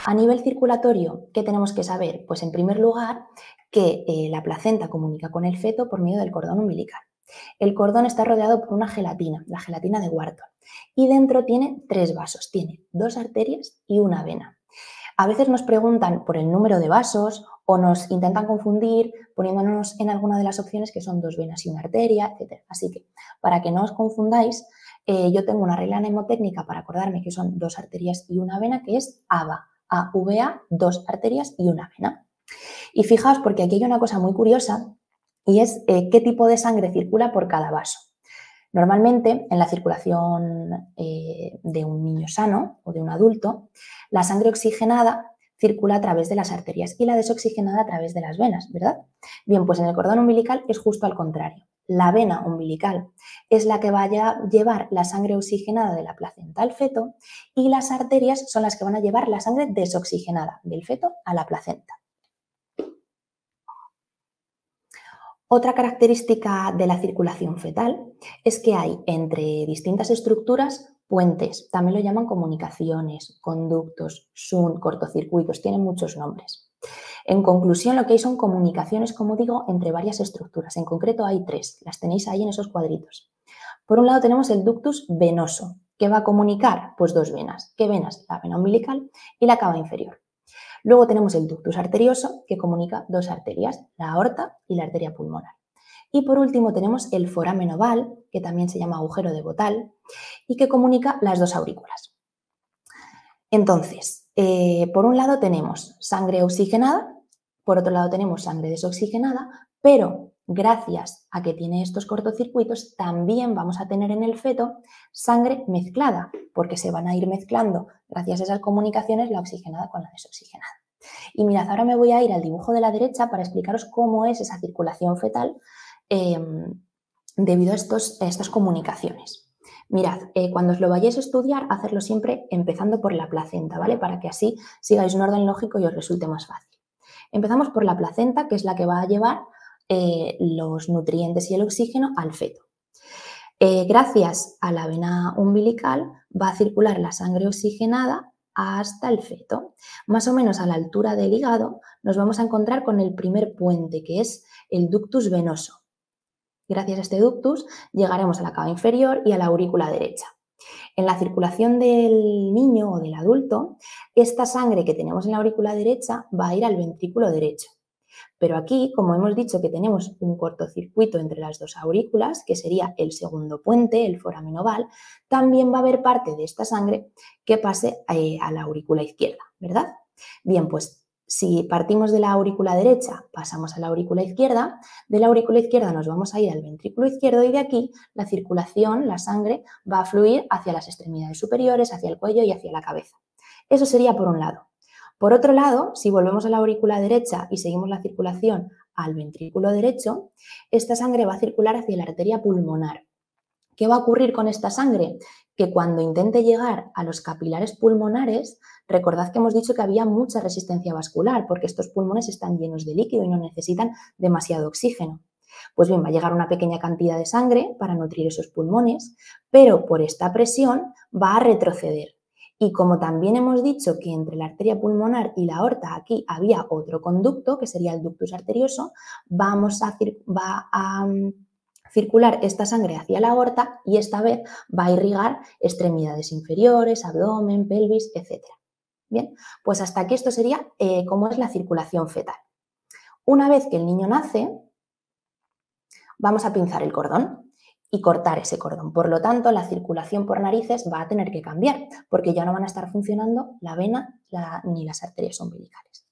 A nivel circulatorio, ¿qué tenemos que saber? Pues en primer lugar, que la placenta comunica con el feto por medio del cordón umbilical. El cordón está rodeado por una gelatina, la gelatina de Wharton, y dentro tiene 3 vasos, tiene 2 arterias y una vena. A veces nos preguntan por el número de vasos o nos intentan confundir poniéndonos en alguna de las opciones que son 2 venas y una arteria, etc. Así que, para que no os confundáis, yo tengo una regla mnemotécnica para acordarme que son 2 arterias y una vena, que es AVA, AVA, 2 arterias y una vena. Y fijaos, porque aquí hay una cosa muy curiosa, y es qué tipo de sangre circula por cada vaso. Normalmente, en la circulación de un niño sano o de un adulto, la sangre oxigenada circula a través de las arterias y la desoxigenada a través de las venas, ¿verdad? Bien, pues en el cordón umbilical es justo al contrario. La vena umbilical es la que va a llevar la sangre oxigenada de la placenta al feto y las arterias son las que van a llevar la sangre desoxigenada del feto a la placenta. Otra característica de la circulación fetal es que hay entre distintas estructuras puentes, también lo llaman comunicaciones, conductos, shunt, cortocircuitos, tienen muchos nombres. En conclusión, lo que hay son comunicaciones, como digo, entre varias estructuras. En concreto hay 3, las tenéis ahí en esos cuadritos. Por un lado tenemos el ductus venoso, que va a comunicar pues 2 venas. ¿Qué venas? La vena umbilical y la cava inferior. Luego tenemos el ductus arterioso, que comunica 2 arterias, la aorta y la arteria pulmonar. Y por último tenemos el foramen oval, que también se llama agujero de Bottal, y que comunica las 2 aurículas. Entonces, por un lado tenemos sangre oxigenada, por otro lado tenemos sangre desoxigenada, pero gracias a que tiene estos cortocircuitos, también vamos a tener en el feto sangre mezclada, porque se van a ir mezclando, gracias a esas comunicaciones, la oxigenada con la desoxigenada. Y mirad, ahora me voy a ir al dibujo de la derecha para explicaros cómo es esa circulación fetal debido a estas comunicaciones. Mirad, cuando os lo vayáis a estudiar, hacerlo siempre empezando por la placenta, ¿vale? Para que así sigáis un orden lógico y os resulte más fácil. Empezamos por la placenta, que es la que va a llevar los nutrientes y el oxígeno al feto. Gracias a la vena umbilical va a circular la sangre oxigenada hasta el feto. Más o menos a la altura del hígado nos vamos a encontrar con el primer puente, que es el ductus venoso. Gracias a este ductus llegaremos a la cava inferior y a la aurícula derecha. En la circulación del niño o del adulto, esta sangre que tenemos en la aurícula derecha va a ir al ventrículo derecho. Pero aquí, como hemos dicho que tenemos un cortocircuito entre las 2 aurículas, que sería el segundo puente, el foramen oval, también va a haber parte de esta sangre que pase a la aurícula izquierda, ¿verdad? Bien, pues si partimos de la aurícula derecha, pasamos a la aurícula izquierda, de la aurícula izquierda nos vamos a ir al ventrículo izquierdo y de aquí la circulación, la sangre, va a fluir hacia las extremidades superiores, hacia el cuello y hacia la cabeza. Eso sería por un lado. Por otro lado, si volvemos a la aurícula derecha y seguimos la circulación al ventrículo derecho, esta sangre va a circular hacia la arteria pulmonar. ¿Qué va a ocurrir con esta sangre? Que cuando intente llegar a los capilares pulmonares, recordad que hemos dicho que había mucha resistencia vascular porque estos pulmones están llenos de líquido y no necesitan demasiado oxígeno. Pues bien, va a llegar una pequeña cantidad de sangre para nutrir esos pulmones, pero por esta presión va a retroceder. Y como también hemos dicho que entre la arteria pulmonar y la aorta aquí había otro conducto, que sería el ductus arterioso, va a circular esta sangre hacia la aorta y esta vez va a irrigar extremidades inferiores, abdomen, pelvis, etc. Bien, pues hasta aquí esto sería cómo es la circulación fetal. Una vez que el niño nace, vamos a pinzar el cordón y cortar ese cordón. Por lo tanto, la circulación por narices va a tener que cambiar porque ya no van a estar funcionando la vena ni las arterias umbilicales.